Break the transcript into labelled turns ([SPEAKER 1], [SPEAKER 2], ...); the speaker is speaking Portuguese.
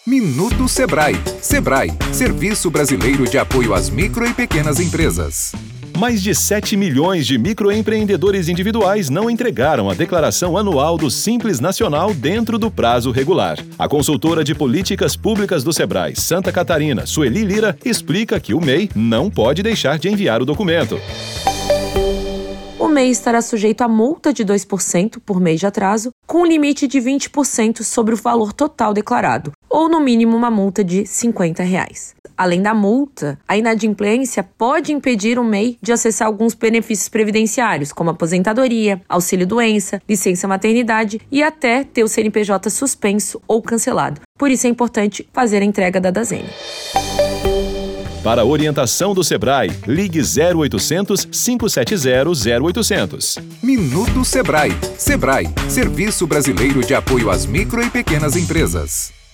[SPEAKER 1] Minuto Sebrae. Sebrae, Serviço Brasileiro de Apoio às Micro e Pequenas Empresas.
[SPEAKER 2] Mais de 7 milhões de microempreendedores individuais não entregaram a declaração anual do Simples Nacional dentro do prazo regular. A consultora de políticas públicas do Sebrae, Santa Catarina, Sueli Lira, explica que o MEI não pode deixar de enviar o documento.
[SPEAKER 3] O MEI estará sujeito a multa de 2% por mês de atraso, com limite de 20% sobre o valor total declarado, ou no mínimo uma multa de R$ 50. Além da multa, a inadimplência pode impedir o MEI de acessar alguns benefícios previdenciários, como aposentadoria, auxílio-doença, licença-maternidade e até ter o CNPJ suspenso ou cancelado. Por isso é importante fazer a entrega da Dazene.
[SPEAKER 2] Para a orientação do Sebrae, ligue 0800 570 0800.
[SPEAKER 1] Minuto Sebrae. Sebrae, Serviço Brasileiro de Apoio às Micro e Pequenas Empresas.